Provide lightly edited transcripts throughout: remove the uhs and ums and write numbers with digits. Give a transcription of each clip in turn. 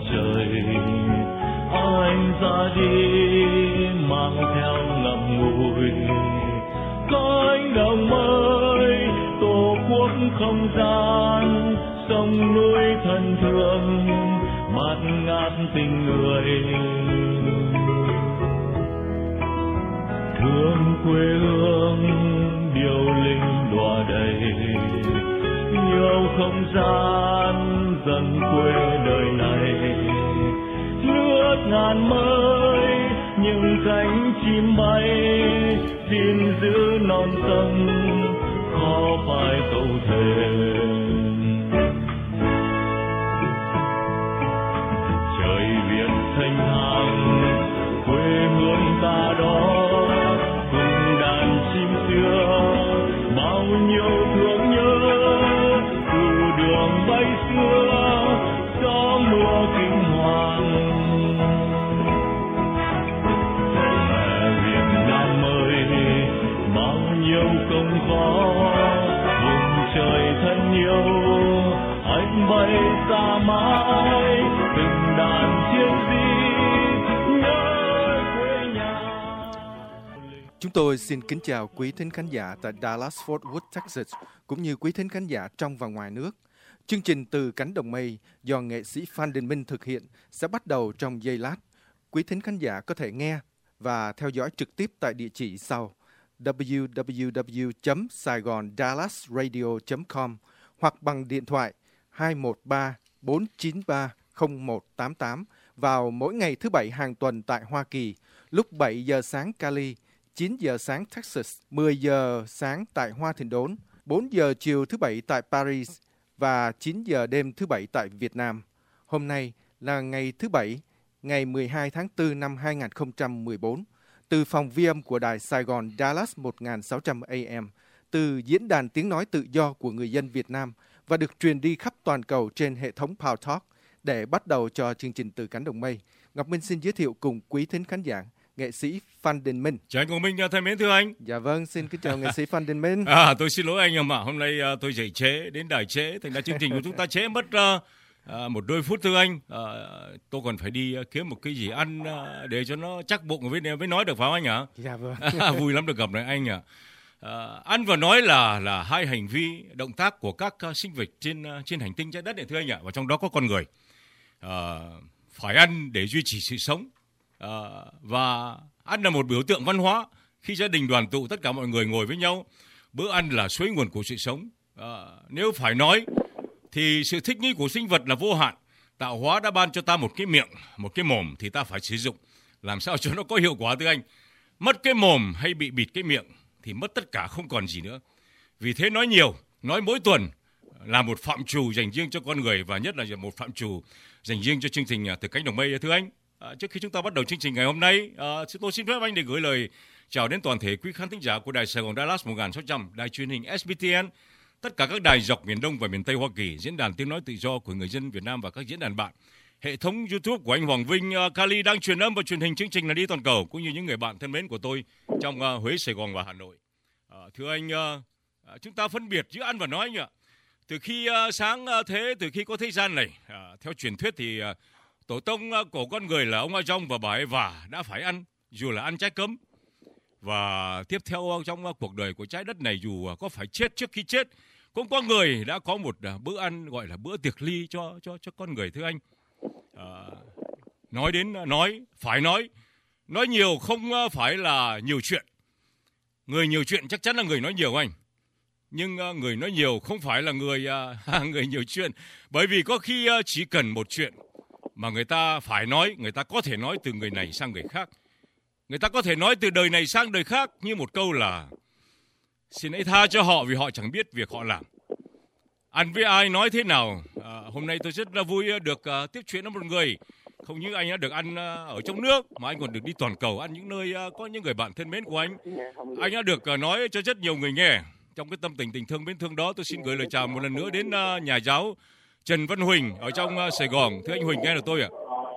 trời. Anh ra đi mang theo ngậm ngùi cánh đồng mới, tổ quốc không gian, sông núi thân thương, bát ngát tình người. Thương quê hương điệu linh đọa đầy, yêu không gian dần quê đời này. Nước ngàn mới những cánh chim bay, xin giữ non sông khó phai câu thề. Trời Việt thanh thang quê hương ta đó, cùng đàn chim xưa bao nhiêu thương nhớ. Từ đường bay xưa gió mưa kinh hoàng, mẹ Việt Nam ơi bao nhiêu công khó. Vùng trời thân yêu anh bay xa mãi, từng đàn chiến sĩ nơi quê nhà. Chúng tôi xin kính chào quý thính khán giả tại Dallas, Fort Worth, Texas, cũng như quý thính khán giả trong và ngoài nước. Chương trình Từ Cánh Đồng Mây do nghệ sĩ Phan Đình Minh thực hiện sẽ bắt đầu trong giây lát. Quý thính khán giả có thể nghe và theo dõi trực tiếp tại địa chỉ sau: www.saigondallasradio.com hoặc bằng điện thoại 213-493-0188 vào mỗi ngày thứ Bảy hàng tuần tại Hoa Kỳ, lúc 7 giờ sáng Cali, 9 giờ sáng Texas, 10 giờ sáng tại Hoa Thịnh Đốn, 4 giờ chiều thứ Bảy tại Paris và 9 giờ đêm thứ Bảy tại Việt Nam. Hôm nay là ngày thứ Bảy, ngày 12 tháng 4 năm 2014, từ phòng vi âm của Đài Sài Gòn Dallas 1600 AM, từ Diễn đàn Tiếng Nói Tự Do của Người dân Việt Nam và được truyền đi khắp toàn cầu trên hệ thống Power Talk. Để bắt đầu cho chương trình Từ Cánh Đồng Mây, Ngọc Minh xin giới thiệu cùng quý thính khán giả nghệ sĩ Phan Đình Minh. Chào anh Ngọc Minh, thân mến thưa anh. Dạ vâng, xin kính chào nghệ sĩ Phan Đình Minh. Tôi xin lỗi anh mà hôm nay tôi dậy trễ, đến đài trễ, thành ra chương trình của chúng ta trễ mất một đôi phút thưa anh. Tôi còn phải đi kiếm một cái gì ăn để cho nó chắc bụng mới nói được phải không anh hả? Dạ vâng. Vui lắm được gặp lại anh ạ. Ăn và nói là hai hành vi động tác của các sinh vật trên hành tinh trái đất này thưa anh ạ, và trong đó có con người. Phải ăn để duy trì sự sống. Và ăn là một biểu tượng văn hóa. Khi gia đình đoàn tụ tất cả mọi người ngồi với nhau, bữa ăn là suối nguồn của sự sống. Nếu phải nói thì sự thích nghi của sinh vật là vô hạn. Tạo hóa đã ban cho ta một cái miệng, một cái mồm thì ta phải sử dụng làm sao cho nó có hiệu quả thưa anh. Mất cái mồm hay bị bịt cái miệng thì mất tất cả, không còn gì nữa. Vì thế nói nhiều, nói mỗi tuần là một phạm trù dành riêng cho con người, và nhất là một phạm trù dành riêng cho chương trình Từ Cánh Đồng Mây thưa anh. Trước khi chúng ta bắt đầu chương trình ngày hôm nay, tôi xin phép anh để gửi lời chào đến toàn thể quý khán thính giả của Đài Sài Gòn Dallas 1600, đài truyền hình SBTN, tất cả các đài dọc miền Đông và miền Tây Hoa Kỳ, diễn đàn Tiếng Nói Tự Do của Người dân Việt Nam và các diễn đàn bạn, hệ thống YouTube của anh Hoàng Vinh, Cali đang truyền âm và truyền hình chương trình là đi toàn cầu, cũng như những người bạn thân mến của tôi trong Huế, Sài Gòn và Hà Nội. Thưa anh, chúng ta phân biệt giữa ăn và nói anh ạ. Từ khi từ khi có thế gian này, theo truyền thuyết thì tổ tông của con người là ông Adong và bà Eva đã phải ăn, dù là ăn trái cấm. Và tiếp theo trong cuộc đời của trái đất này, dù có phải chết trước khi chết, cũng có người đã có một bữa ăn gọi là bữa tiệc ly cho con người thưa anh. Nói đến phải nói nhiều không phải là nhiều chuyện. Người nhiều chuyện chắc chắn là người nói nhiều anh. Nhưng người nói nhiều không phải là người nhiều chuyện. Bởi vì có khi chỉ cần một chuyện mà người ta phải nói, người ta có thể nói từ người này sang người khác. Người ta có thể nói từ đời này sang đời khác như một câu là: xin hãy tha cho họ vì họ chẳng biết việc họ làm. Ăn với ai nói thế nào. Hôm nay tôi rất là vui được tiếp chuyện với một người. Không như anh đã được ăn ở trong nước, mà anh còn được đi toàn cầu, ăn những nơi có những người bạn thân mến của anh. Anh đã được nói cho rất nhiều người nghe. Trong cái tâm tình thương mến thương đó, tôi xin gửi lời chào một lần nữa đến nhà giáo Trần Văn Huỳnh ở trong Sài Gòn. Thưa anh Huỳnh, nghe được tôi ạ?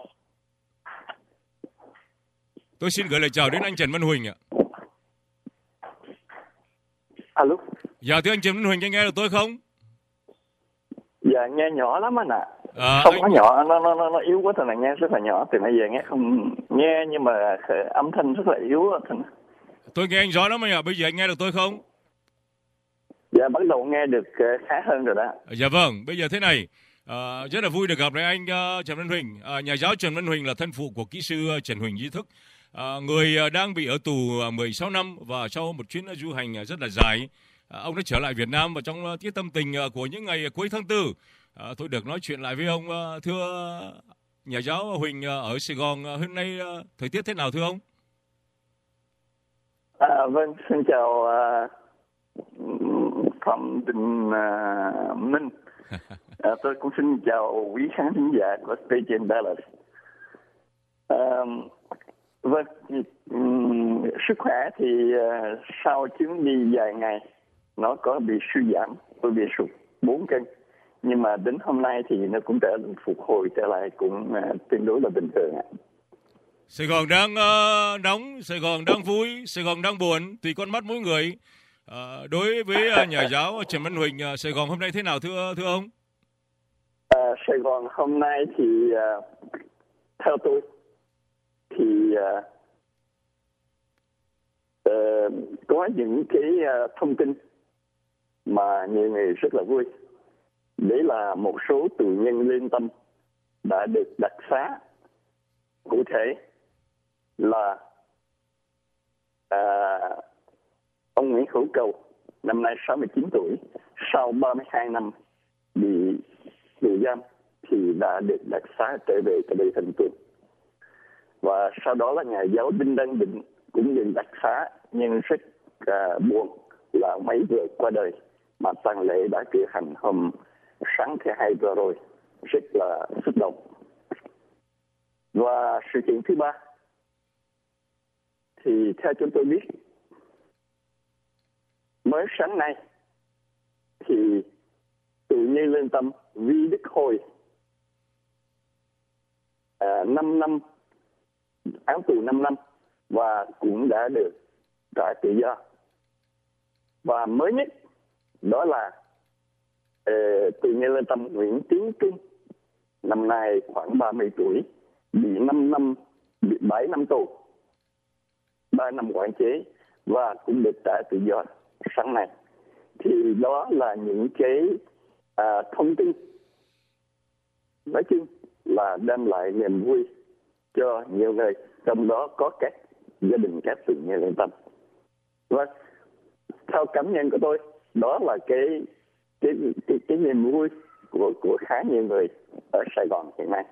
Tôi xin gửi lời chào đến anh Trần Văn Huỳnh ạ. Alo. Dạ thưa anh Trần Văn Huỳnh, anh nghe được tôi không? Dạ nghe nhỏ lắm anh ạ. Không có nhỏ, nó yếu quá, thành là nghe rất là nhỏ. Từ nãy giờ nghe không nghe, nhưng mà âm thanh rất là yếu. Thành... Tôi nghe anh rõ lắm anh ạ. Bây giờ anh nghe được tôi không? Dạ, bắt đầu nghe được khá hơn rồi đó. Dạ vâng, bây giờ thế này, rất là vui được gặp lại anh Trần Văn Huỳnh. Nhà giáo Trần Văn Huỳnh là thân phụ của kỹ sư Trần Huỳnh Duy Thức, người đang bị ở tù 16 năm và sau một chuyến du hành rất là dài, ông đã trở lại Việt Nam và trong cái tâm tình của những ngày cuối tháng 4, tôi được nói chuyện lại với ông. Thưa nhà giáo Huỳnh, ở Sài Gòn hôm nay thời tiết thế nào thưa ông? Vâng, xin chào Phạm Đình Minh. Tôi cũng xin chào quý khán thính giả của Station Dallas. Vâng, sức khỏe thì sau chuyến đi dài ngày nó có bị suy giảm, tôi bị sụt 4 cân, nhưng mà đến hôm nay thì nó cũng đã phục hồi trở lại, cũng tương đối là bình thường ạ. Sài Gòn đang nóng, Sài Gòn đang vui, Sài Gòn đang buồn, tùy con mắt mỗi người. Đối với nhà giáo Trần Văn Huỳnh, Sài Gòn hôm nay thế nào thưa ông? Sài Gòn hôm nay thì theo tôi thì có những cái thông tin mà nhiều người rất là vui. Đấy là một số tù nhân lương tâm đã được đặc xá. Cụ thể là ông Nguyễn Hữu Cầu, năm nay 69 tuổi, sau 32 năm bị tù giam thì đã được đặc xá trở về cái đời hình tuần. Và sau đó là nhà giáo Đinh Đăng Định cũng được đặc xá, nhưng rất buồn là ông ấy vừa qua đời, mà tang lễ đã cử hành hôm sáng thứ Hai vừa rồi, rất là xúc động. Và sự kiện thứ ba thì theo chúng tôi biết, mới sáng nay thì tù nhân lương tâm Vi Đức Hồi 5 năm, án tù 5 năm và cũng đã được trả tự do. Và mới nhất đó là tù nhân lương tâm Nguyễn Tiến Trung, năm nay khoảng 30 tuổi, bị 7 năm tù, 3 năm quản chế và cũng được trả tự do sáng nay. Thì đó là những cái thông tin nói chung là đem lại niềm vui cho nhiều người, trong đó có các gia đình các tù nhân lương tâm. Và theo cảm nhận của tôi, đó là cái niềm vui của khá nhiều người ở Sài Gòn hiện nay.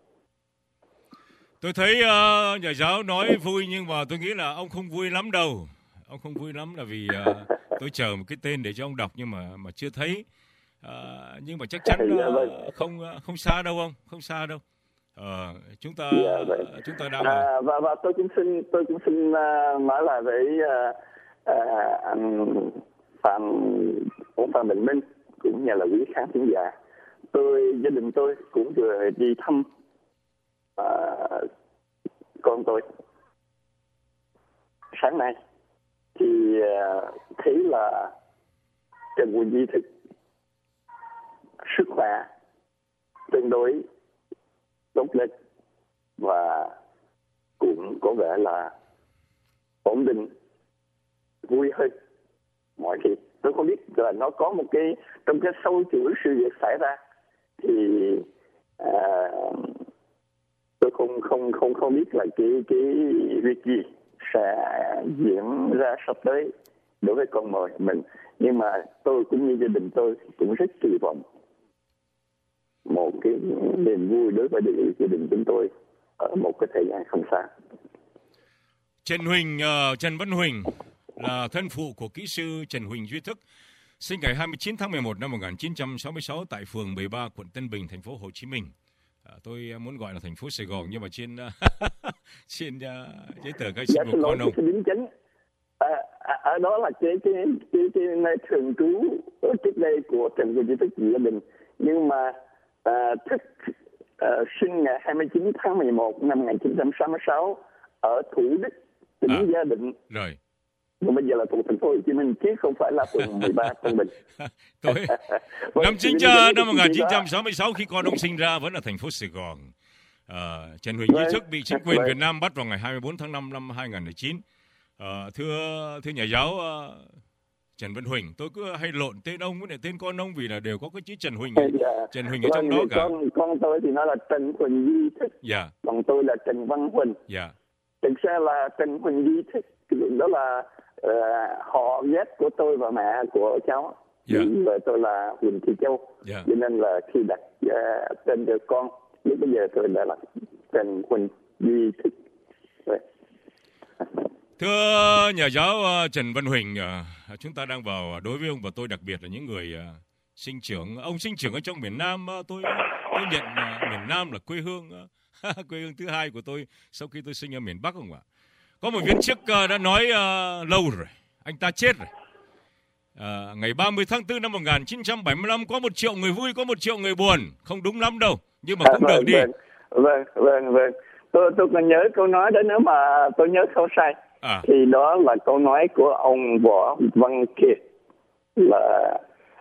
Tôi thấy nhà giáo nói vui, nhưng mà tôi nghĩ là ông không vui lắm đâu. Ông không vui lắm là vì tôi chờ một cái tên để cho ông đọc nhưng mà chưa thấy. Nhưng mà chắc chắn không xa đâu ông, không xa đâu. Chúng ta đang và tôi cũng xin nói lại với anh Phạm Bình Minh cũng như là quý khán thính giả. Gia đình tôi cũng vừa đi thăm con tôi sáng nay thì thấy là Trần Huỳnh Duy Thức sức khỏe tương đối tốt lên và cũng có vẻ là ổn định, vui hơn mọi khi. Tôi không biết là nó có một cái trong cái sâu chuỗi sự việc xảy ra thì tôi không biết là cái việc gì sẽ diễn ra sắp tới đối với con mồi mình, nhưng mà tôi cũng như gia đình tôi cũng rất kỳ vọng một cái niềm vui đối với gia đình chúng tôi ở một cái thời gian không xa. Trần Văn Huỳnh là thân phụ của kỹ sư Trần Huỳnh Duy Thức, sinh ngày 29 tháng 11 năm 1966 tại phường 13, quận Tân Bình, thành phố Hồ Chí Minh. Tôi muốn gọi là thành phố Sài Gòn nhưng mà trên giấy tờ khai sinh của con ông. Ở đó là cái nơi thường trú trước đây của Trần Huỳnh Duy Thức gia đình, nhưng mà Thức sinh ngày 29 tháng 11 năm 1966 ở Thủ Đức, tỉnh Gia Định. Rồi. mà bây giờ là thuộc thành phố Hồ Chí Minh chứ không phải là phường 13 Tân Bình. Năm 1966 khi con ông sinh ra vẫn là thành phố Sài Gòn. Trần Huỳnh Duy Thức bị chính quyền Việt Nam bắt vào ngày 24 tháng 5 năm 2009. Thưa nhà giáo Trần Văn Huỳnh, tôi cứ hay lộn tên ông với tên con ông vì là đều có cái chữ Trần Huỳnh. Trần Huỳnh ở trong đó cả. Con tôi thì nó là Trần Huỳnh Duy Thức. Dạ. Còn tôi là Trần Văn Huỳnh. Dạ. Thực ra là Trần Huỳnh Duy Thức đó là họ ghép của tôi và mẹ của cháu. Vợ tôi là Huỳnh Thị Châu. Cho nên là khi đặt tên cho con, lúc bây giờ tôi đã là Trần Huỳnh Duy Thức. Thưa nhà giáo Trần Văn Huỳnh, chúng ta đang vào, đối với ông và tôi đặc biệt là những người sinh trưởng, ông sinh trưởng ở trong miền Nam, tôi nhận miền Nam là quê hương thứ hai của tôi sau khi tôi sinh ở miền Bắc, không ạ? Có một viên chức đã nói lâu rồi, anh ta chết rồi. Ngày 30 tháng 4 năm 1975 có 1 triệu người vui, có 1 triệu người buồn. Không đúng lắm đâu, nhưng mà cũng được đi. Vâng. Tôi còn nhớ câu nói đó, nếu mà tôi nhớ không sai. Thì đó là câu nói của ông Võ Văn Kiệt, là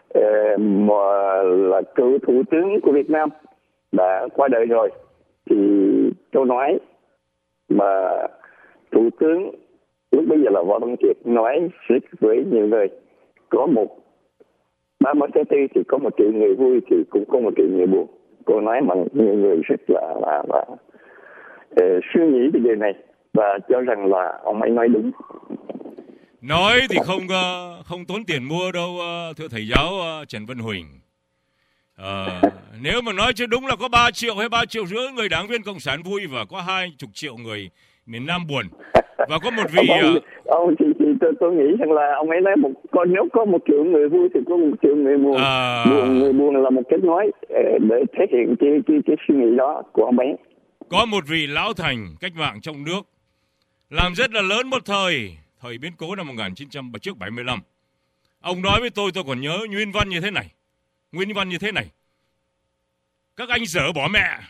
cựu thủ tướng của Việt Nam đã qua đời rồi. Thì câu nói mà thủ tướng lúc bây giờ là Võ Văn Kiệt nói với nhiều người, có 30 tháng 4 thì có 1 triệu người vui thì cũng có 1 triệu người buồn. Câu nói mà nhiều người rất là suy nghĩ về điều này và cho rằng là ông ấy nói đúng. Nói thì không tốn tiền mua đâu, thưa thầy giáo Trần Văn Huỳnh. Nếu mà nói chứ đúng là có 3 triệu hay 3,5 triệu người đảng viên Cộng sản vui và có 20 triệu người miền Nam buồn. Và có một vị ông thì tôi nghĩ rằng là ông ấy nói nếu có 1 triệu người vui thì có 1 triệu người buồn. Người buồn là một cách nói để thể hiện cái suy nghĩ đó của ông ấy. Có một vị lão thành cách mạng trong nước làm rất là lớn một thời biến cố năm 1975. Ông nói với tôi còn nhớ nguyên văn như thế này. Các anh dở bỏ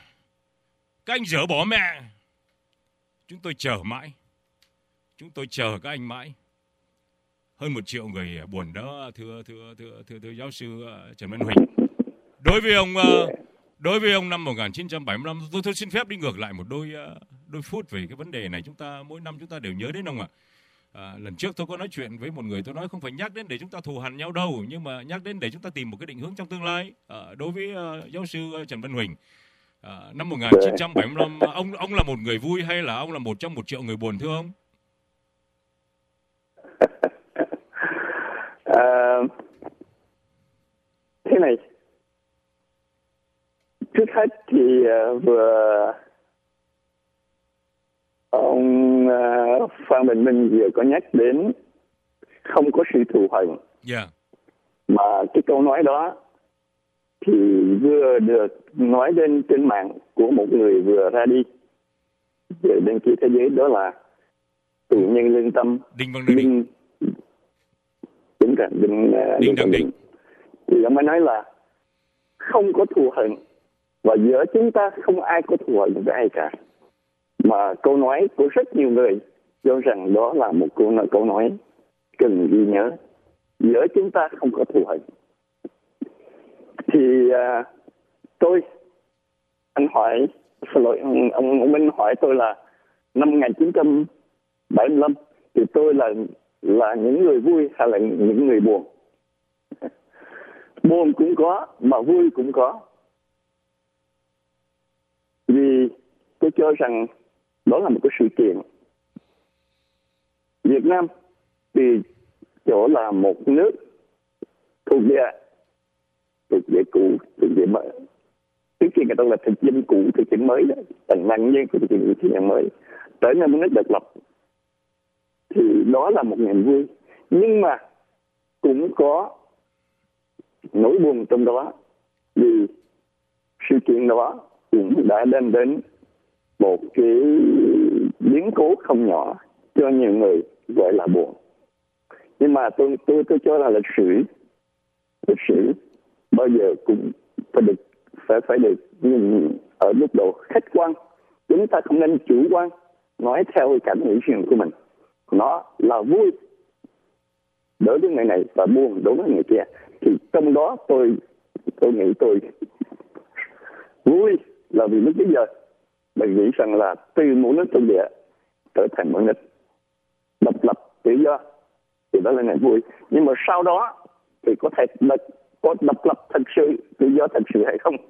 mẹ. Chúng tôi chờ mãi. Chúng tôi chờ các anh mãi. Hơn 1 triệu người buồn đó, thưa giáo sư Trần Văn Huỳnh. Đối với ông năm 1975, tôi xin phép đi ngược lại một đôi phút về cái vấn đề này. Mỗi năm chúng ta đều nhớ đến ông ạ. Lần trước tôi có nói chuyện với một người, tôi nói không phải nhắc đến để chúng ta thù hằn nhau đâu, nhưng mà nhắc đến để chúng ta tìm một cái định hướng trong tương lai. Đối với giáo sư Trần Văn Huỳnh, năm 1975, ông là một người vui hay là ông là một trong 1 triệu người buồn, thưa ông? Thế này, trước hết thì vừa ông Phan Bình Minh vừa có nhắc đến không có sự thù hằn. Mà cái câu nói đó thì vừa được nói lên trên mạng của một người vừa ra đi về bên kia thế giới, đó là tù nhân lương tâm Đinh Văn Định. Đinh Văn Định. Thì ông ấy nói là không có thù hằn, và giữa chúng ta không ai có thù hằn với ai cả. Mà câu nói của rất nhiều người cho rằng đó là một câu nói cần ghi nhớ. Giữa chúng ta không có thù hằn. Thì ông Minh hỏi tôi là năm 1975 thì tôi là những người vui hay là những người buồn? Buồn cũng có mà vui cũng có. Vì tôi cho rằng đó là một cái sự kiện. Việt Nam thì chỗ là một nước thuộc địa cũ, thuộc địa mới. Trước kia người ta là thực dân cũ, thực dân mới đó, thành nạn nhân của thực dân mới, trở nên một nước độc lập. Thì đó là một niềm vui, nhưng mà cũng có nỗi buồn trong đó, vì sự kiện đó cũng đã đem đến một cái biến cố không nhỏ cho nhiều người gọi là buồn. Nhưng mà tôi cho là lịch sử bao giờ cũng phải được nhìn ở mức độ khách quan. Chúng ta không nên chủ quan nói theo cảm nghĩ riêng của mình. Nó là vui đối với người này và buồn đối với người kia. Thì trong đó tôi nghĩ tôi vui là vì lúc bây giờ mình nghĩ rằng là từ một nước thuộc địa trở thành một nước độc lập tự do, thì đó là ngày vui. Nhưng mà sau đó thì có thể có độc lập thật sự, tự do thật sự hay không?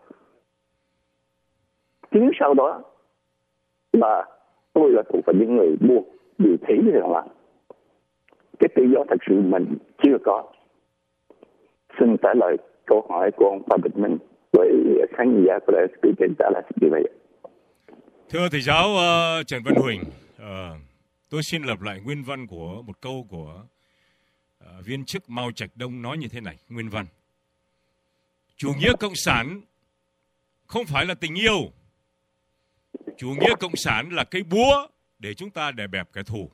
Chính sau đó là tôi là thuộc về những người buộc bị thấy rằng là cái tự do thật sự mình chưa có. Xin trả lời câu hỏi của ông Phạm Bình Minh với khán giả của Đài Speaker trả lời như vậy. Thưa thầy giáo Trần Văn Huỳnh, tôi xin lặp lại nguyên văn của một câu của viên chức Mao Trạch Đông nói như thế này, nguyên văn. Chủ nghĩa cộng sản không phải là tình yêu. Chủ nghĩa cộng sản là cây búa để chúng ta đè bẹp kẻ thù.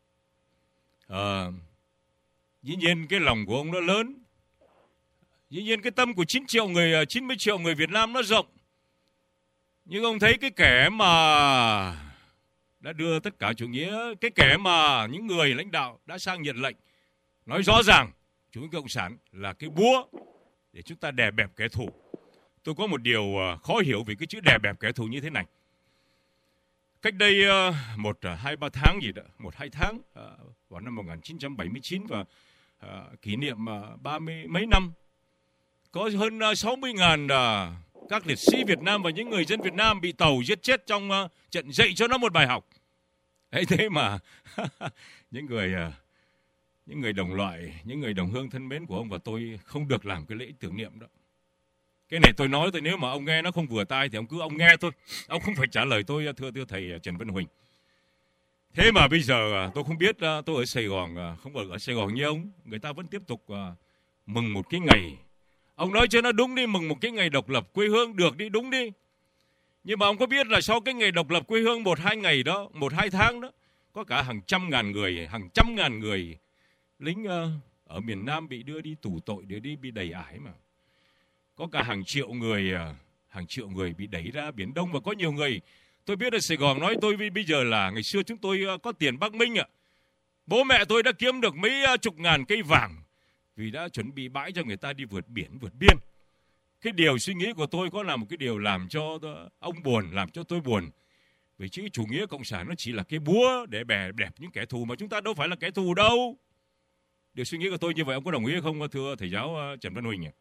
Dĩ nhiên cái lòng của ông nó lớn. Dĩ nhiên cái tâm của 90 triệu người Việt Nam nó rộng. Nhưng ông thấy cái kẻ mà đã đưa tất cả chủ nghĩa, cái kẻ mà những người lãnh đạo đã sang nhận lệnh, nói rõ ràng chủ nghĩa cộng sản là cái búa để chúng ta đè bẹp kẻ thù. Tôi có một điều khó hiểu về cái chữ đè bẹp kẻ thù như thế này. Cách đây 1-2-3 tháng gì đó, 1-2 tháng vào năm 1979 và kỷ niệm 30 mấy năm, có hơn 60.000 các liệt sĩ Việt Nam và những người dân Việt Nam bị tàu giết chết trong trận dạy cho nó một bài học. Ấy thế mà những người đồng loại, những người đồng hương thân mến của ông và tôi không được làm cái lễ tưởng niệm đó. Cái này tôi nói nếu mà ông nghe nó không vừa tai thì ông nghe thôi. Ông không phải trả lời tôi, thưa thầy Trần Văn Huỳnh. Thế mà bây giờ tôi không biết, tôi ở Sài Gòn, không ở Sài Gòn như ông, người ta vẫn tiếp tục mừng một cái ngày. Ông nói cho nó đúng đi, mừng một cái ngày độc lập quê hương được đi, đúng đi. Nhưng mà ông có biết là sau cái ngày độc lập quê hương 1-2 ngày đó, 1-2 tháng đó, có cả hàng trăm ngàn người lính ở miền Nam bị đưa đi tù tội, để đi bị đày ải mà. Có cả hàng triệu người bị đẩy ra Biển Đông, và có nhiều người tôi biết ở Sài Gòn nói tôi bây giờ là ngày xưa chúng tôi có tiền Bắc Minh ạ. Bố mẹ tôi đã kiếm được mấy chục ngàn cây vàng vì đã chuẩn bị bãi cho người ta đi vượt biển, vượt biên. Cái điều suy nghĩ của tôi có là một cái điều làm cho ông buồn, làm cho tôi buồn. Vì chữ chủ nghĩa cộng sản nó chỉ là cái búa để bè đẹp những kẻ thù mà chúng ta đâu phải là kẻ thù đâu. Điều suy nghĩ của tôi như vậy, ông có đồng ý hay không, thưa thầy giáo Trần Văn Huỳnh?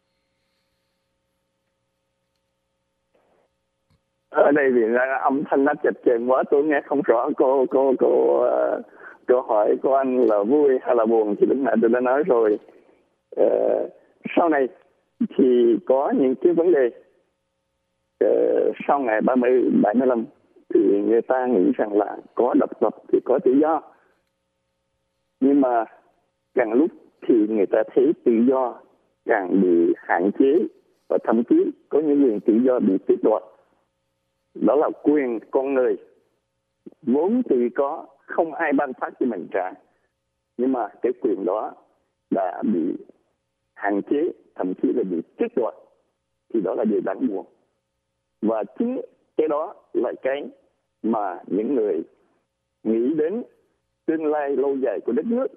Ở đây vì âm thanh nó chập chờn quá, tôi nghe không rõ câu hỏi của anh là vui hay là buồn thì lúc nãy tôi đã nói rồi. Sau này thì có những cái vấn đề sau ngày 75 thì người ta nghĩ rằng là có độc lập thì có tự do. Nhưng mà càng lúc thì người ta thấy tự do càng bị hạn chế, và thậm chí có những quyền tự do bị tước đoạt. Đó là quyền con người vốn tự có, không ai ban phát cho mình trả. Nhưng mà cái quyền đó đã bị hạn chế, thậm chí là bị tước đoạt, thì đó là điều đáng buồn. Và chính cái đó là cái mà những người nghĩ đến tương lai lâu dài của đất nước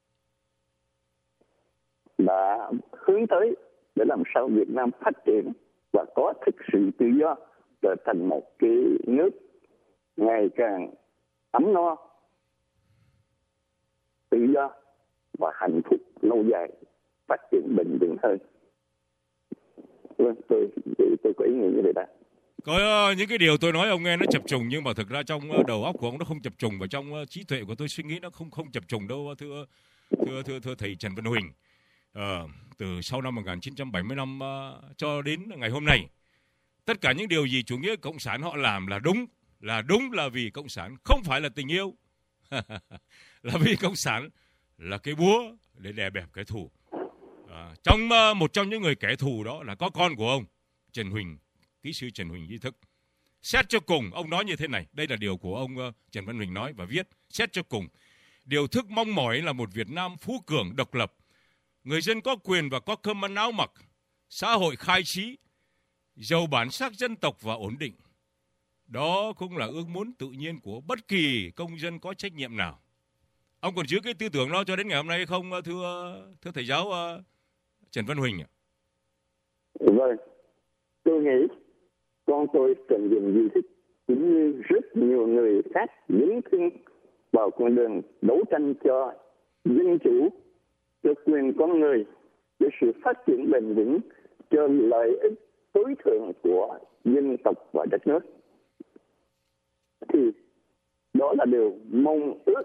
đã hướng tới, để làm sao Việt Nam phát triển và có thực sự tự do, trở thành một cái nước ngày càng ấm no, tự do và hạnh phúc lâu dài, phát triển bền vững hơn. Tôi có ý nghĩ như vậy đó. Có những cái điều tôi nói ông nghe nó chập trùng, nhưng mà thực ra trong đầu óc của ông nó không chập trùng, và trong trí tuệ của tôi suy nghĩ nó không chập trùng đâu, thưa thầy Trần Văn Huỳnh. Từ sau năm 1975 cho đến ngày hôm nay, tất cả những điều gì chủ nghĩa cộng sản họ làm là đúng là vì cộng sản không phải là tình yêu. Là vì cộng sản là cái búa để đè bẹp kẻ thù. Một trong những người kẻ thù đó là có con của ông, Trần Huỳnh, kỹ sư Trần Huỳnh Di Thức. Xét cho cùng, ông nói như thế này, đây là điều của ông Trần Văn Huỳnh nói và viết. Xét cho cùng, điều Thức mong mỏi là một Việt Nam phú cường độc lập, người dân có quyền và có cơm ăn áo mặc, xã hội khai trí, giàu bản sắc dân tộc và ổn định. Đó cũng là ước muốn tự nhiên của bất kỳ công dân có trách nhiệm nào. Ông còn giữ cái tư tưởng đó cho đến ngày hôm nay hay không, thưa thầy giáo Trần Văn Huỳnh ạ? Vâng, tôi nghĩ con tôi cần dùng di thích cũng như rất nhiều người khác dấn thân vào con đường đấu tranh cho dân chủ, cho quyền con người, cho sự phát triển bền vững, cho lợi ích tối thượng của dân tộc và đất nước. Thì đó là điều mong ước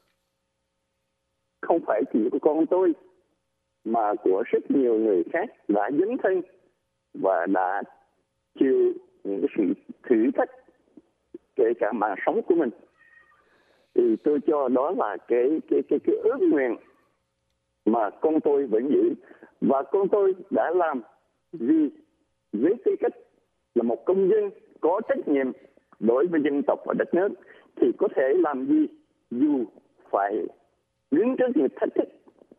không phải chỉ của con tôi mà của rất nhiều người khác đã dấn thân và đã chịu những cái sự thử thách kể cả mạng sống của mình. Thì tôi cho đó là cái ước nguyện mà con tôi vẫn giữ, và con tôi đã làm vì với tư cách là một công dân có trách nhiệm đối với dân tộc và đất nước thì có thể làm gì dù phải đứng trước những thách thức,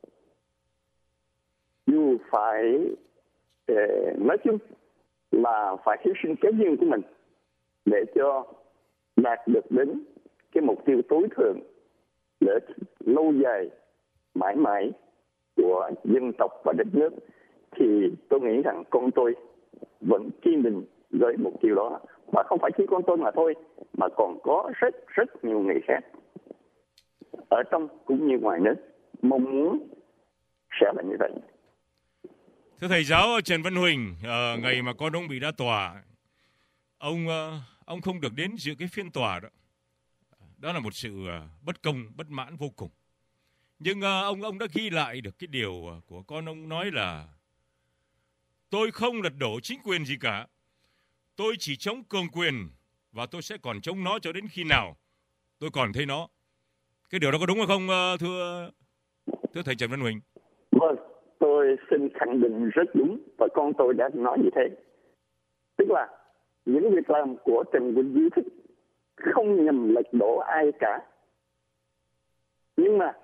dù phải nói chung là phải hy sinh cái riêng của mình để cho đạt được đến cái mục tiêu tối thượng để lâu dài mãi mãi của dân tộc và đất nước. Thì tôi nghĩ rằng con tôi vẫn kiên định với mục tiêu đó, và không phải chỉ con tôi mà thôi, mà còn có rất nhiều người khác ở trong cũng như ngoài nước mong muốn sẽ là như vậy. Thưa thầy giáo Trần Văn Huỳnh, ngày mà con ông bị ra tòa, ông không được đến dự cái phiên tòa đó. Đó là một sự bất công, bất mãn vô cùng. Nhưng ông đã ghi lại được cái điều của con ông nói là: tôi không lật đổ chính quyền gì cả, tôi chỉ chống cường quyền và tôi sẽ còn chống nó cho đến khi nào tôi còn thấy nó. Cái điều đó có đúng hay không, thưa thầy Trần Văn Huỳnh? Vâng, tôi xin khẳng định rất đúng, và con tôi đã nói như thế. Tức là những việc làm của Trần Quỳnh Như Thích không nhằm lật đổ ai cả, nhưng mà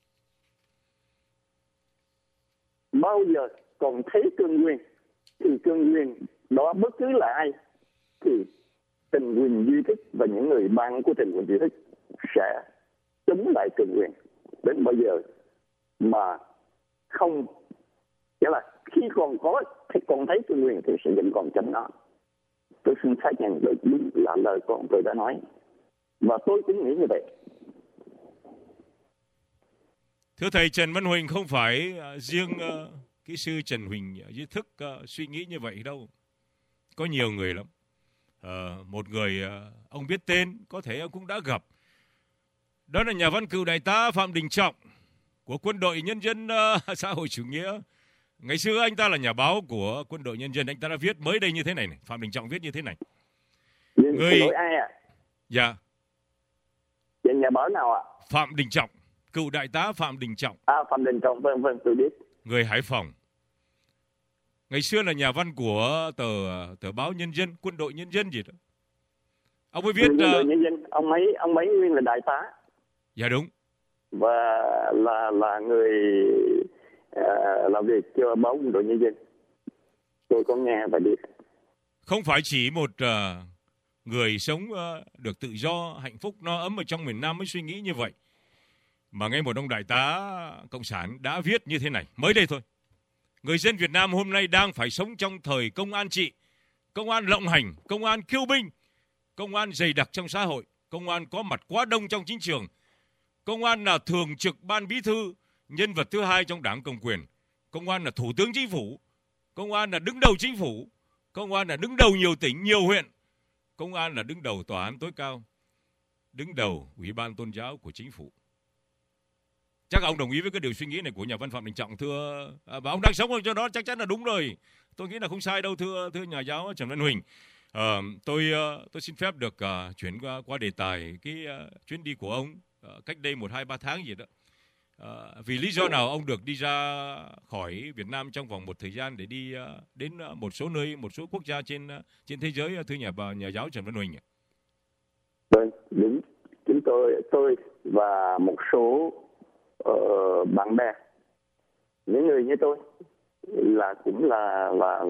bao giờ còn thấy cương quyền thì cương quyền đó bất cứ là ai thì Trần Quỳnh Như Thích và những người bạn của Trần Quỳnh Như Thích sẽ chống lại cương quyền đến bao giờ mà không, nghĩa là khi còn có thì còn thấy cương quyền thì sẽ vẫn còn chống nó. Tôi xin xác nhận đúng là lời con tôi đã nói, và tôi cũng nghĩ như vậy. Thưa thầy Trần Văn Huỳnh, không phải riêng kỹ sư Trần Huỳnh Như Thức suy nghĩ như vậy đâu. Có nhiều người lắm. Một người ông biết tên, có thể ông cũng đã gặp. Đó là nhà văn cựu đại tá Phạm Đình Trọng của Quân đội Nhân dân xã hội chủ nghĩa. Ngày xưa anh ta là nhà báo của Quân đội Nhân dân, anh ta đã viết mới đây như thế này. Phạm Đình Trọng viết như thế này. Người ai ạ? Dạ. Nhà báo nào ạ? Phạm Đình Trọng, cựu đại tá Phạm Đình Trọng. Phạm Đình Trọng, vâng, tôi biết. Người Hải Phòng. Ngày xưa là nhà văn của tờ báo Nhân dân, Quân đội Nhân dân gì đó. Ông ấy viết... Quân đội Nhân dân, ông ấy nguyên là đại tá. Dạ đúng. Và là người làm việc cho báo Quân đội Nhân dân. Tôi có nghe và biết. Không phải chỉ một người sống được tự do, hạnh phúc, no ấm ở trong miền Nam mới suy nghĩ như vậy. Mà ngay một ông đại tá Cộng sản đã viết như thế này, mới đây thôi. Người dân Việt Nam hôm nay đang phải sống trong thời công an trị, công an lộng hành, công an kiêu binh, công an dày đặc trong xã hội, công an có mặt quá đông trong chính trường, công an là thường trực ban bí thư, nhân vật thứ hai trong đảng cầm quyền, công an là thủ tướng chính phủ, công an là đứng đầu chính phủ, công an là đứng đầu nhiều tỉnh, nhiều huyện, công an là đứng đầu tòa án tối cao, đứng đầu ủy ban tôn giáo của chính phủ. Chắc ông đồng ý với cái điều suy nghĩ này của nhà văn Phạm Đình Trọng, thưa, và ông đang sống cho đó chắc chắn là đúng rồi. Tôi nghĩ là không sai đâu, thưa nhà giáo Trần Văn Huỳnh. Tôi xin phép được chuyển qua đề tài cái chuyến đi của ông cách đây 1-2-3 tháng gì đó. Vì lý do nào ông được đi ra khỏi Việt Nam trong vòng một thời gian để đi đến một số nơi, một số quốc gia trên thế giới, thưa nhà giáo Trần Văn Huỳnh? Vâng, đúng. Chúng tôi và một số bạn bè, những người như tôi là cũng là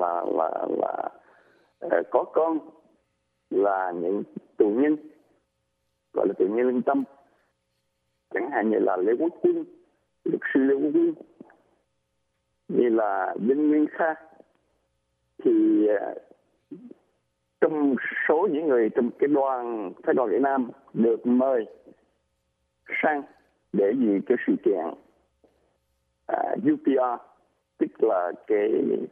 có con là những tù nhân, gọi là tù nhân lương tâm, chẳng hạn như là Lê Quốc Quân, luật sư Lê Quốc Quân, như là Vinh Nguyên Kha, thì trong số những người trong cái phái đoàn Việt Nam được mời sang để dự cái sự kiện UPR, tức là cái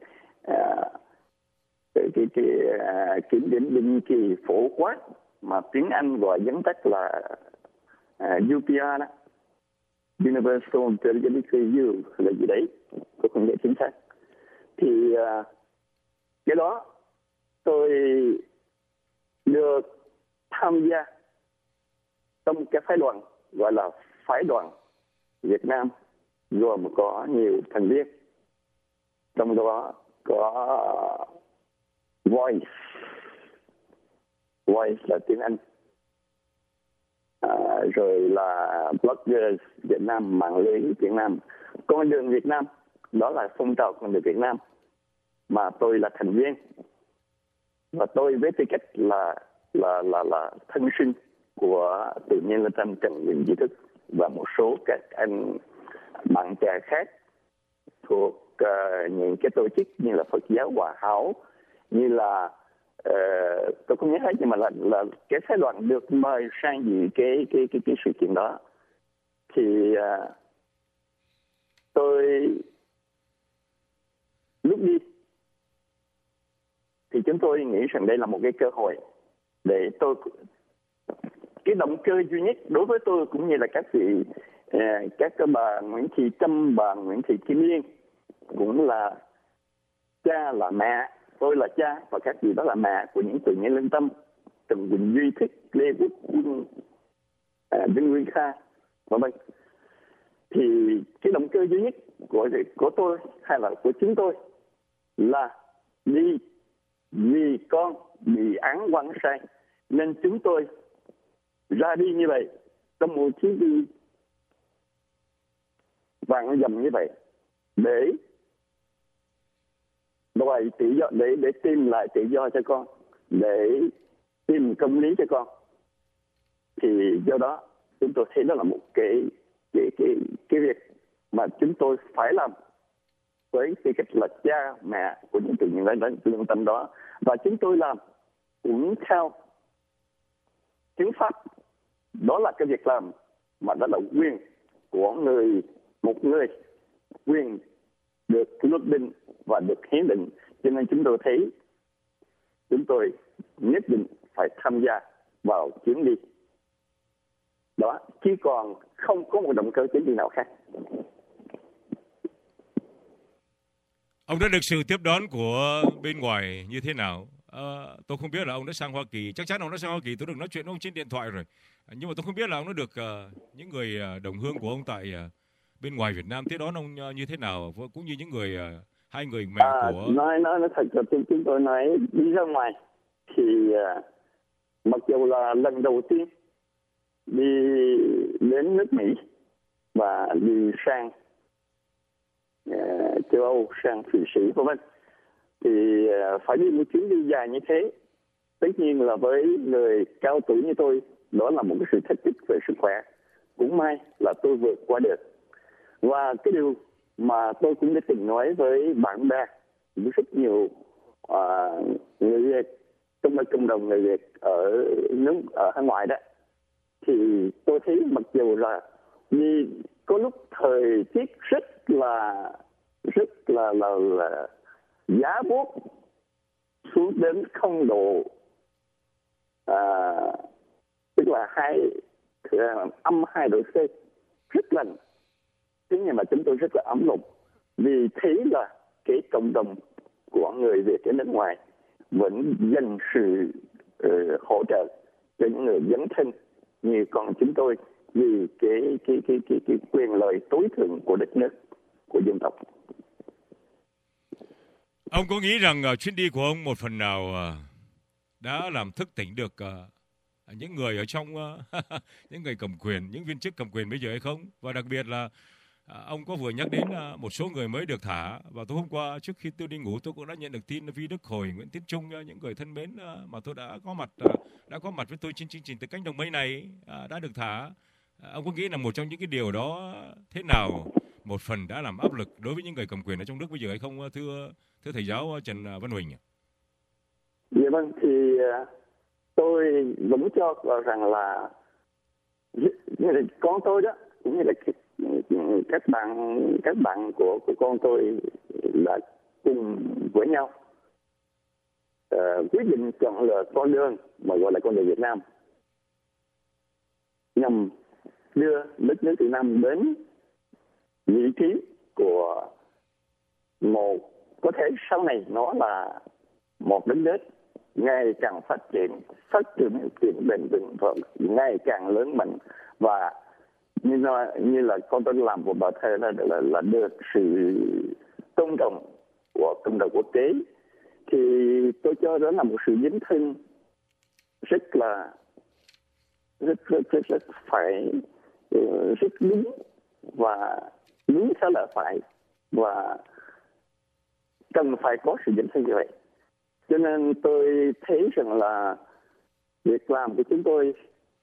kiểm điểm định kỳ phổ quát mà tiếng Anh gọi vắn tắt là UPR đó, Universal Periodic Review là gì đấy, tôi không nhớ chính xác. Thì cái đó tôi được tham gia trong cái phái đoàn gọi là phái đoàn Việt Nam, gồm có nhiều thành viên, trong đó có Voice là tiếng Anh, rồi là Bloggers Việt Nam, mạng lưới Việt Nam, con đường Việt Nam, đó là phong trào con đường Việt Nam mà tôi là thành viên, và tôi với tư cách là thân sinh của tự nhiên lương tâm Trần Huỳnh Duy Thức và một số các anh bạn trẻ khác thuộc những cái tổ chức như là Phật giáo Hòa Hảo, như là tôi không nhớ hết, nhưng mà là cái phái đoàn được mời sang dự cái sự kiện đó. Thì tôi lúc đi thì chúng tôi nghĩ rằng đây là một cái cơ hội để cái động cơ duy nhất đối với tôi cũng như là các vị, các bà Nguyễn Thị Trâm, bà Nguyễn Thị Kim Liên cũng là cha là mẹ, tôi là cha và các vị đó là mẹ của những tự nhiên lương tâm Trần Huỳnh Duy Thức, Lê Quốc Quân, Vinh Nguyên Kha, v.v. Thì cái động cơ duy nhất của tôi hay là của chúng tôi là đi vì con bị án oan sai, nên chúng tôi ra đi như vậy trong một chuyến đi vạn dặm như vậy để đòi tự do, để tìm lại tự do cho con, để tìm công lý cho con. Thì do đó chúng tôi thấy đó là một cái việc mà chúng tôi phải làm với tư cách là cha mẹ của những tự nhiên lương tâm đó, và chúng tôi làm cũng theo hiến pháp. Đó là cái việc làm mà đó là quyền của một người, quyền được luật định và được hiến định, cho nên chúng tôi thấy chúng tôi nhất định phải tham gia vào chuyến đi đó, chứ còn không có một động cơ chính trị nào khác. Ông đã được sự tiếp đón của bên ngoài như thế nào? Tôi không biết là ông đã sang Hoa Kỳ. Chắc chắn ông đã sang Hoa Kỳ, tôi được nói chuyện với ông trên điện thoại rồi. Nhưng mà tôi không biết là ông đã được những người đồng hương của ông tại bên ngoài Việt Nam tiếp đón ông như thế nào, cũng như những người hai người mẹ của... Nói thật là chúng tôi nói đi ra ngoài thì mặc dù là lần đầu tiên đi đến nước Mỹ và đi sang châu Âu, sang Thụy Sĩ v.v. thì phải đi một chuyến đi dài như thế. Tất nhiên là với người cao tuổi như tôi, đó là một cái sự thách thức về sức khỏe. Cũng may là tôi vượt qua được. Và cái điều mà tôi cũng đã từng nói với bạn bè, với rất nhiều người Việt trong cộng đồng người Việt ở hải ngoại đó, thì tôi thấy mặc dù là đi có lúc thời tiết rất là giá buốt, xuống đến 0 độ, tức là âm 2 độ C, rất lạnh. Thế nhưng mà chúng tôi rất là ấm lòng vì thấy là cái cộng đồng của người Việt ở nước ngoài vẫn dành sự hỗ trợ cho những người dấn thân như con chúng tôi vì cái quyền lợi tối thượng của đất nước, của dân tộc. Ông có nghĩ rằng chuyến đi của ông một phần nào đã làm thức tỉnh được những người ở trong những người cầm quyền, những viên chức cầm quyền bây giờ hay không? Và đặc biệt là ông có vừa nhắc đến một số người mới được thả, và tối hôm qua trước khi tôi đi ngủ tôi cũng đã nhận được tin Vi Đức Hồi, Nguyễn Tiến Trung, những người thân mến mà tôi đã có mặt với tôi trên chương trình Từ Cánh Đồng Mây này đã được thả. Ông có nghĩ là một trong những cái điều đó thế nào một phần đã làm áp lực đối với những người cầm quyền ở trong nước bây giờ hay không, thưa thầy giáo Trần Văn Huỳnh? Dạ vâng, thì tôi vẫn cho rằng là con tôi đó, cũng như là các bạn của con tôi là cùng với nhau quyết định chọn lựa con đường mà gọi là con đường Việt Nam, nhằm đưa đất nước Việt Nam đến vị trí của một, có thể sau này nó là một đất nước ngày càng phát triển bền vững và ngày càng lớn mạnh, và như là con tôi làm một bài thơ là được sự tôn trọng của cộng đồng quốc tế, thì tôi cho đó là một sự dấn thân rất đúng, và đúng sao là phải, và cần phải có sự dấn thân như vậy. Cho nên tôi thấy rằng là việc làm của chúng tôi,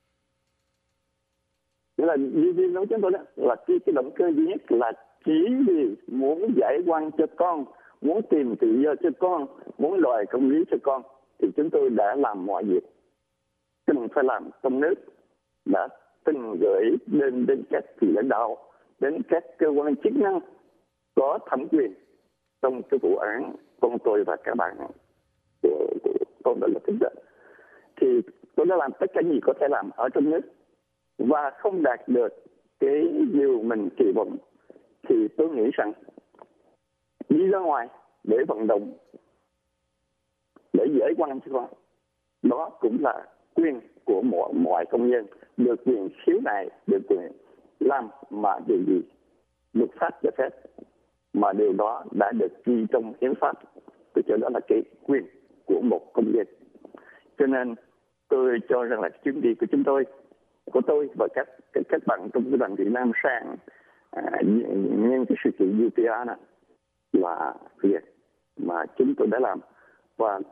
nghĩa là như nói chúng tôi đó, là cái động cơ duy nhất là chỉ vì muốn giải oan cho con, muốn tìm tự do cho con, muốn đòi công lý cho con, thì chúng tôi đã làm mọi việc cần phải làm trong nước, đã từng gửi đến các vị lãnh đạo, đến các cơ quan chức năng có thẩm quyền trong cái vụ án con tôi và các bạn của con đã là thích đó. Thì tôi đã làm tất cả gì có thể làm ở trong nước, và không đạt được cái điều mình kỳ vọng, thì tôi nghĩ rằng đi ra ngoài để vận động, để giải oan cho con, đó cũng là quyền của mọi công dân, được quyền khiếu nại, được quyền làm mà điều gì luật pháp cho phép, mà điều đó đã được ghi trong hiến pháp. Tôi cho đó là cái quyền của một công dân. Cho nên tôi cho rằng là chuyến đi của tôi và các bạn trong cái đoàn Việt Nam sang nhân cái sự kiện UPR này là việc mà chúng tôi đã làm, và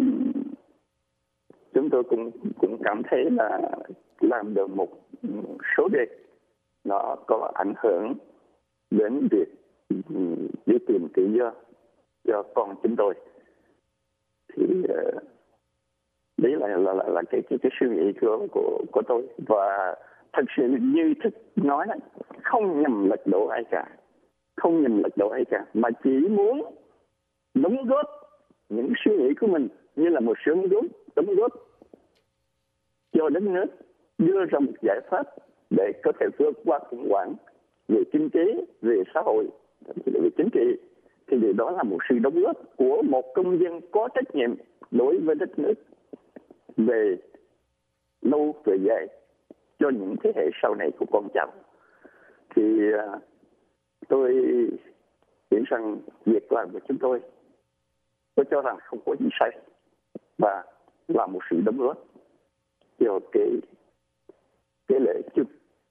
chúng tôi cũng cảm thấy là làm được một số việc nó có ảnh hưởng đến việc đi tìm tự do cho con chúng tôi. Thì đấy là cái suy nghĩ của tôi, và thật sự như Thức nói đó, không nhằm lật đổ ai cả, mà chỉ muốn đóng góp những suy nghĩ của mình như là một sự đóng góp cho đất nước, đưa ra một giải pháp để có thể vượt qua khủng hoảng về kinh tế, về xã hội, về chính trị. Thì điều đó là một sự đóng góp của một công dân có trách nhiệm đối với đất nước về lâu về dài cho những thế hệ sau này của con cháu. Thì tôi nghĩ rằng việc làm của chúng tôi cho rằng không có gì sai, và là một sự đóng góp cho cái lễ chúc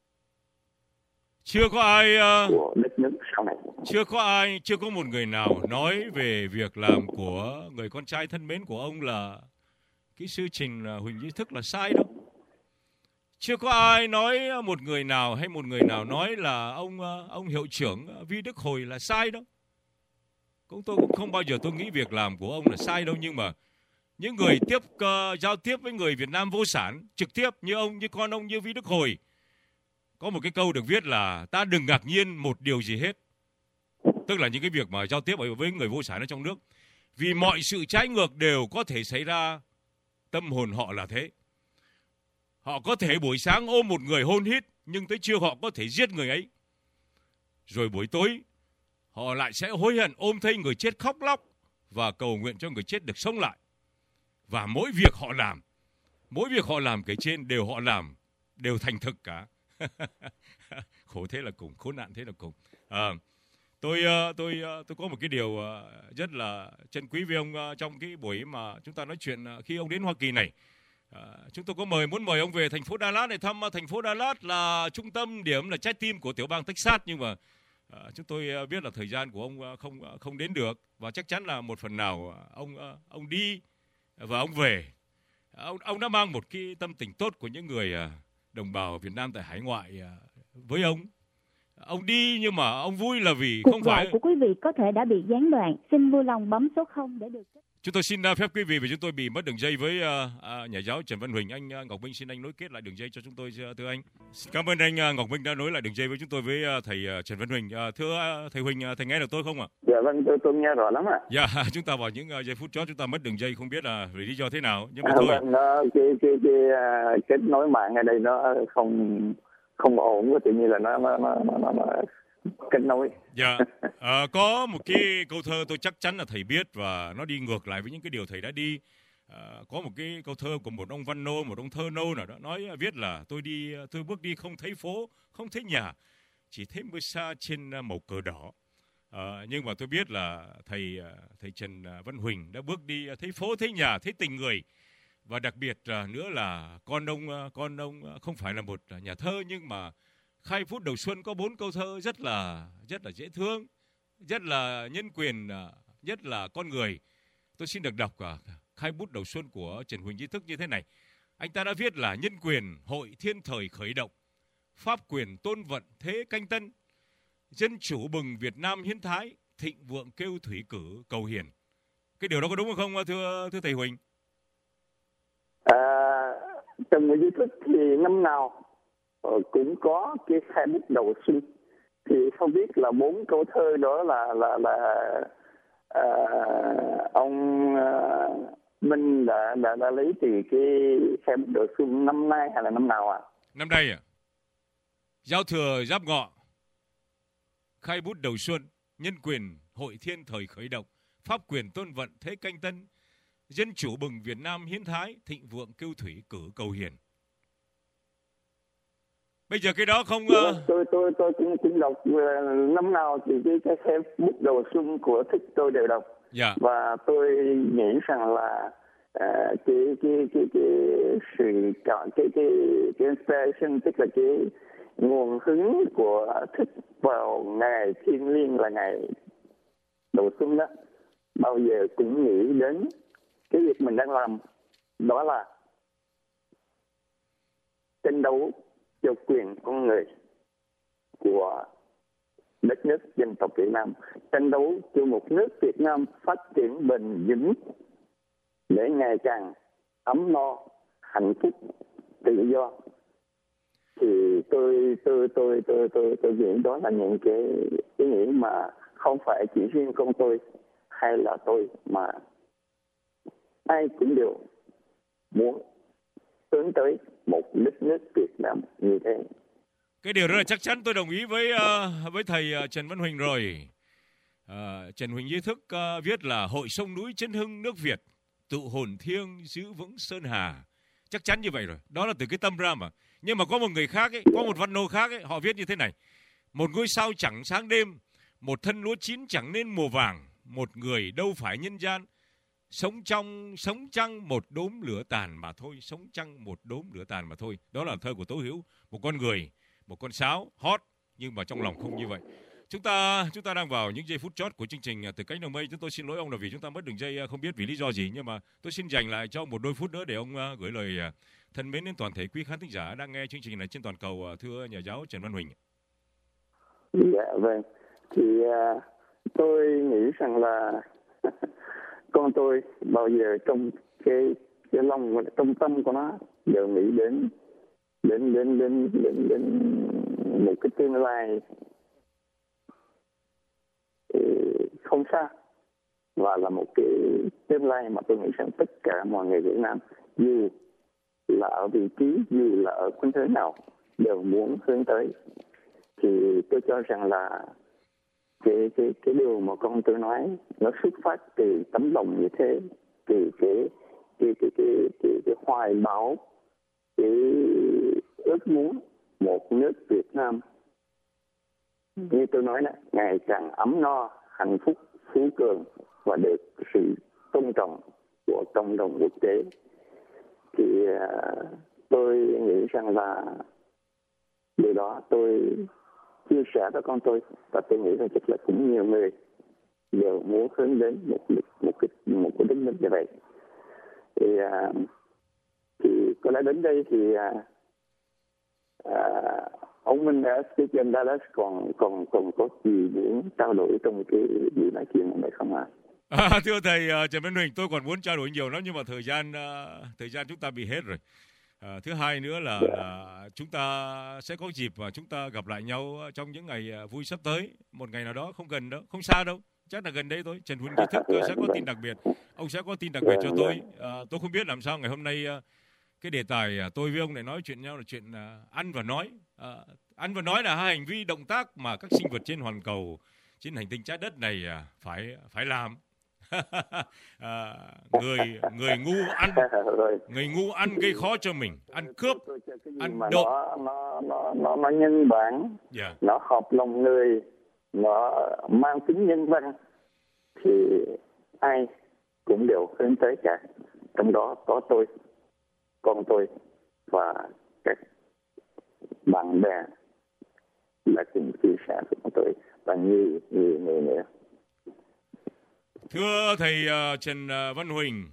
chưa của đất nước sau này. Chưa có một người nào nói về việc làm của người con trai thân mến của ông là kỹ sư Trình Huỳnh Duy Thức là sai đâu. Chưa có ai nói một người nào nói là ông hiệu trưởng Vi Đức Hồi là sai đâu. Tôi cũng không bao giờ tôi nghĩ việc làm của ông là sai đâu, nhưng mà những người giao tiếp với người Việt Nam vô sản trực tiếp như ông, như con ông, như Vi Đức Hồi, có một cái câu được viết là ta đừng ngạc nhiên một điều gì hết. Tức là những cái việc mà giao tiếp với người vô sản ở trong nước, vì mọi sự trái ngược đều có thể xảy ra. Tâm hồn họ là thế. Họ có thể buổi sáng ôm một người hôn hít, nhưng tới trưa họ có thể giết người ấy. Rồi buổi tối họ lại sẽ hối hận ôm thấy người chết khóc lóc và cầu nguyện cho người chết được sống lại. Và mỗi việc họ làm kể trên đều thành thực cả. Khổ thế là cùng, khốn nạn thế là cùng. Tôi có một cái điều rất là trân quý với ông trong cái buổi mà chúng ta nói chuyện khi ông đến Hoa Kỳ này. Chúng tôi muốn mời ông về thành phố Đà Lạt để thăm. Thành phố Đà Lạt là trung tâm điểm, là trái tim của tiểu bang Texas, nhưng mà chúng tôi biết là thời gian của ông không đến được, và chắc chắn là một phần nào ông đi và ông về, ông đã mang một cái tâm tình tốt của những người đồng bào Việt Nam tại hải ngoại với ông. Ông đi nhưng mà ông vui là vì Cuộc không gọi phải. của quý vị có thể đã bị gián đoạn. Xin vui lòng bấm số 0 để được. Chúng tôi xin phép quý vị vì chúng tôi bị mất đường dây với nhà giáo Trần Văn Huỳnh. Anh Ngọc Minh xin anh nối kết lại đường dây cho chúng tôi thưa anh. Xin cảm ơn anh Ngọc Minh đã nối lại đường dây với chúng tôi với thầy Trần Văn Huỳnh. Thưa thầy Huỳnh, thầy nghe được tôi không ạ? Dạ vâng, tôi nghe rõ lắm ạ. Dạ, chúng ta vào những giây phút chót chúng ta mất đường dây, không biết là vì lý do thế nào, nhưng mà thôi. Vâng, cái kết nối mạng ở đây nó không ổn, tự nhiên là nó kết nối. Dạ, có một cái câu thơ tôi chắc chắn là thầy biết và nó đi ngược lại với những cái điều thầy đã đi. Có một cái câu thơ của một ông văn nô, một ông thơ nô nào đó nói viết là tôi bước đi không thấy phố, không thấy nhà, chỉ thấy mưa xa trên màu cờ đỏ. Nhưng mà tôi biết là thầy Trần Văn Huỳnh đã bước đi thấy phố, thấy nhà, thấy tình người. Và đặc biệt nữa là con ông không phải là một nhà thơ, nhưng mà khai phút đầu xuân có 4 câu thơ rất là dễ thương, rất là nhân quyền, nhất là con người. Tôi xin được đọc khai bút đầu xuân của Trần Huỳnh Di Thức như thế này. Anh ta đã viết là nhân quyền hội thiên thời khởi động, pháp quyền tôn vận thế canh tân, dân chủ bừng Việt Nam hiến thái, thịnh vượng kêu thủy cử cầu hiền. Cái điều đó có đúng không thưa thầy Huỳnh? Trần Huỳnh Di Thức thì năm nào cũng có cái khai bút đầu xuân, thì không biết là 4 câu thơ đó là ông Minh đã lấy từ cái khai bút đầu xuân năm nay hay là năm nào ạ? Năm nay à? Giao thừa Giáp Ngọ, khai bút đầu xuân, nhân quyền hội thiên thời khởi động, pháp quyền tôn vận thế canh tân, dân chủ bừng Việt Nam hiến thái, thịnh vượng kêu thủy cử cầu hiền. Bây giờ cái đó không tôi cũng đọc năm nào thì cái khai bút đầu xuân của Thích tôi đều đọc. Dạ. Và tôi nghĩ rằng là cái sự chọn cái inspiration, tức là cái nguồn hứng của Thích vào ngày thiêng liêng là ngày đầu xuân đó, bao giờ cũng nghĩ đến cái việc mình đang làm, đó là tranh đấu cho quyền con người của đất nước dân tộc Việt Nam, tranh đấu cho một nước Việt Nam phát triển bền vững để ngày càng ấm no, hạnh phúc, tự do. Thì tôi nghĩ đó là những cái ý nghĩ mà không phải chỉ riêng con tôi hay là tôi, mà ai cũng đều muốn hướng tới một đất nước Việt Nam như thế. Cái điều đó là chắc chắn tôi đồng ý với thầy Trần Văn Huỳnh rồi. Trần Huỳnh Di Thức viết là hội sông núi chân hưng nước Việt, tụ hồn thiêng giữ vững sơn hà. Chắc chắn như vậy rồi. Đó là từ cái tâm ra mà. Nhưng mà có một người khác ấy, có một văn nô khác ấy, họ viết như thế này: một ngôi sao chẳng sáng đêm, một thân lúa chín chẳng nên mùa vàng, một người đâu phải nhân gian, sống chăng một đốm lửa tàn mà thôi, sống chăng một đốm lửa tàn mà thôi. Đó là thơ của Tố Hữu, một con người, một con sáo hot nhưng mà trong lòng không như vậy. Chúng ta đang vào những giây phút chót của chương trình Từ Cánh Đồng Mây. Chúng tôi xin lỗi ông là vì chúng ta mất đường dây không biết vì lý do gì, nhưng mà tôi xin dành lại cho một đôi phút nữa để ông gửi lời thân mến đến toàn thể quý khán thính giả đang nghe chương trình này trên toàn cầu, thưa nhà giáo Trần Văn Huỳnh. Dạ vâng, thì tôi nghĩ rằng là con tôi bao giờ trong cái lòng, trong tâm của nó đều nghĩ đến một cái tương lai không xa, và là một cái tương lai mà tôi nghĩ rằng tất cả mọi người Việt Nam, dù là ở vị trí, dù là ở quân thế nào, đều muốn hướng tới. Thì tôi cho rằng là cái điều mà con tôi nói nó xuất phát từ tấm lòng như thế, từ cái hoài bão, cái ước muốn một nước Việt Nam như tôi nói đó, ngày càng ấm no, hạnh phúc, phú cường và được sự tôn trọng của cộng đồng quốc tế. Thì tôi nghĩ rằng là điều đó tôi chia sẻ với con tôi, và tôi nghĩ rằng chắc là cũng nhiều người đều muốn hướng đến một cái đất nước như vậy. Thì có lẽ đến đây thì Ông Minh ở Stadium Dallas còn có gì muốn trao đổi trong cái buổi nói chuyện này không ạ? Thưa thầy Trần Văn Huỳnh, tôi còn muốn trao đổi nhiều lắm nhưng mà thời gian chúng ta bị hết rồi. Thứ hai nữa là chúng ta sẽ có dịp và chúng ta gặp lại nhau trong những ngày vui sắp tới. Một ngày nào đó không gần đâu, không xa đâu, chắc là gần đây thôi. Trần Huỳnh Trí Thức sẽ có tin đặc biệt, ông sẽ có tin đặc biệt cho tôi. Tôi không biết làm sao ngày hôm nay cái đề tài tôi với ông lại nói chuyện nhau là chuyện ăn và nói. Ăn và nói là hai hành vi động tác mà các sinh vật trên hoàn cầu, trên hành tinh trái đất này phải làm. Người ngu ăn gây khó cho mình, ăn cướp, ăn độn. Nó nhân bản, nó hợp lòng người, nó mang tính nhân văn thì ai cũng đều hướng tới cả. Trong đó có tôi, con tôi và các bạn bè là cùng chia sẻ với tôi và nhiều người nữa. Thưa thầy Trần Văn Huỳnh,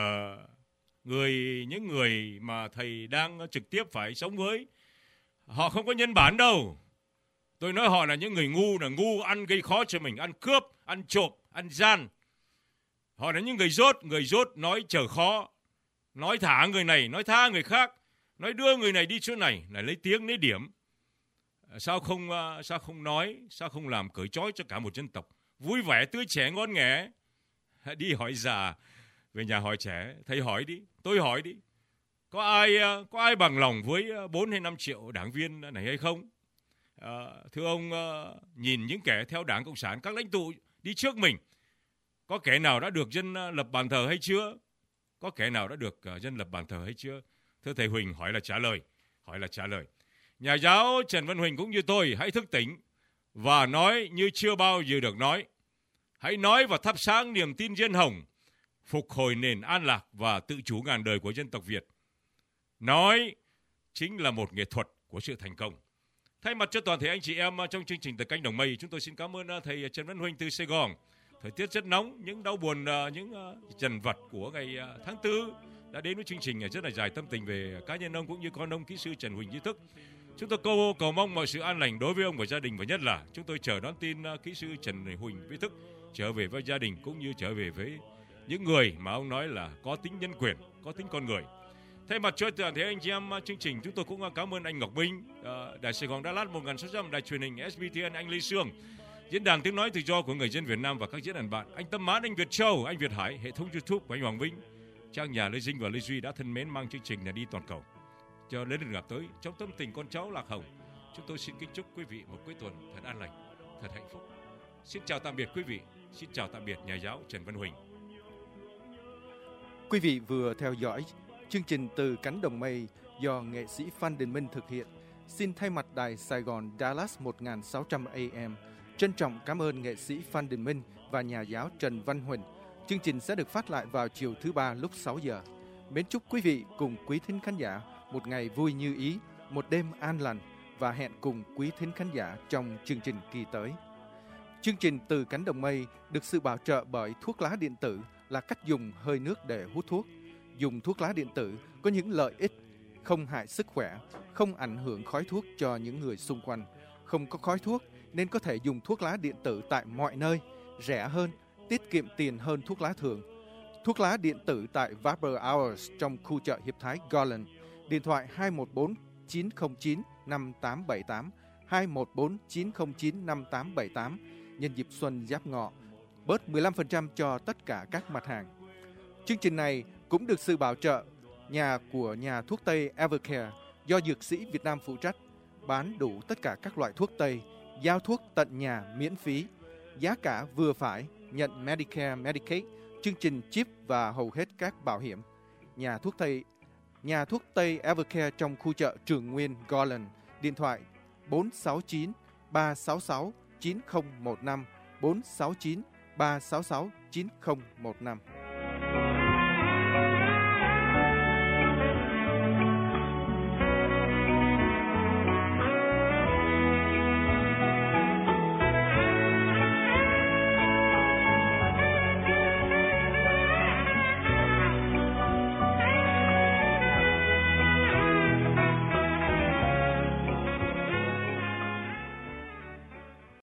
những người mà thầy đang trực tiếp phải sống với, họ không có nhân bản đâu. Tôi nói họ là những người ngu ăn gây khó cho mình, ăn cướp, ăn trộm, ăn gian. Họ là những người dốt nói trở khó, nói thả người này, nói tha người khác, nói đưa người này đi chỗ này, là lấy tiếng lấy điểm. Sao không nói, sao không làm cởi trói cho cả một dân tộc, vui vẻ tươi trẻ ngon nghẻ. Đi hỏi già, về nhà hỏi trẻ, thầy hỏi đi, tôi hỏi đi, có ai bằng lòng với 4 hay 5 triệu đảng viên này hay không? Thưa ông, nhìn những kẻ theo Đảng Cộng sản, các lãnh tụ đi trước mình, có kẻ nào đã được dân lập bàn thờ hay chưa? Có kẻ nào đã được dân lập bàn thờ hay chưa? Thưa thầy Huỳnh, hỏi là trả lời. Nhà giáo Trần Văn Huỳnh cũng như tôi, hãy thức tỉnh và nói như chưa bao giờ được nói. Hãy nói và thắp sáng niềm tin diên hồng, phục hồi nền an lạc và tự chủ ngàn đời của dân tộc Việt. Nói chính là một nghệ thuật của sự thành công. Thay mặt cho toàn thể anh chị em trong chương trình Từ Cánh Đồng Mây, chúng tôi xin cảm ơn thầy Trần Văn Huỳnh từ Sài Gòn. Thời tiết rất nóng, những đau buồn, những dằn vặt của ngày tháng 4 đã đến với chương trình rất là dài tâm tình về cá nhân ông cũng như con ông kỹ sư Trần Huỳnh Trí Thức. Chúng tôi cầu mong mọi sự an lành đối với ông và gia đình, và nhất là chúng tôi chờ đón tin kỹ sư Trần Huỳnh Trí Thức trở về với gia đình cũng như trở về với những người mà ông nói là có tính nhân quyền, có tính con người. Thay mặt cho toàn thể anh chị em chương trình, chúng tôi cũng cảm ơn anh Ngọc Minh, Đài Sài Gòn Đà Lạt 1600, Đài truyền hình SBTN, anh Lê Sương, Diễn đàn Tiếng Nói Tự Do của Người Dân Việt Nam và các diễn đàn bạn, anh Tâm Mãn, anh Việt Châu, anh Việt Hải, hệ thống YouTube của anh Hoàng Vinh, trang nhà Lê Dinh và Lê Duy đã thân mến mang chương trình là đi toàn cầu. Cho đến lần gặp tới trong tâm tình con cháu Lạc Hồng, chúng tôi xin kính chúc quý vị một cuối tuần thật an lành, thật hạnh phúc. Xin chào tạm biệt quý vị, xin chào tạm biệt nhà giáo Trần Văn Huỳnh. Quý vị vừa theo dõi chương trình Từ Cánh Đồng Mây do nghệ sĩ Phan Đình Minh thực hiện. Xin thay mặt Đài Sài Gòn Dallas 1600 AM trân trọng cảm ơn nghệ sĩ Phan Đình Minh và nhà giáo Trần Văn Huỳnh. Chương trình sẽ được phát lại vào chiều thứ Ba lúc 6 giờ. Mến chúc quý vị cùng quý thính khán giả một ngày vui như ý, một đêm an lành và hẹn cùng quý thính khán giả trong chương trình kỳ tới. Chương trình Từ Cánh Đồng Mây được sự bảo trợ bởi thuốc lá điện tử là cách dùng hơi nước để hút thuốc. Dùng thuốc lá điện tử có những lợi ích không hại sức khỏe, không ảnh hưởng khói thuốc cho những người xung quanh. Không có khói thuốc nên có thể dùng thuốc lá điện tử tại mọi nơi, rẻ hơn, tiết kiệm tiền hơn thuốc lá thường. Thuốc lá điện tử tại Vapor Hours trong khu chợ Hiệp Thái Garland. Điện thoại 214-909-5878, 214-909-5878. Nhân dịp xuân Giáp Ngọ, bớt 15% cho tất cả các mặt hàng. Chương trình này cũng được sự bảo trợ của nhà thuốc Tây Evercare do dược sĩ Việt Nam phụ trách, bán đủ tất cả các loại thuốc Tây, giao thuốc tận nhà miễn phí, giá cả vừa phải, nhận Medicare, Medicaid, chương trình chip và hầu hết các bảo hiểm. Nhà thuốc Tây Evercare trong khu chợ Trường Nguyên, Garland, điện thoại 469 366 9015, 469 366 9015.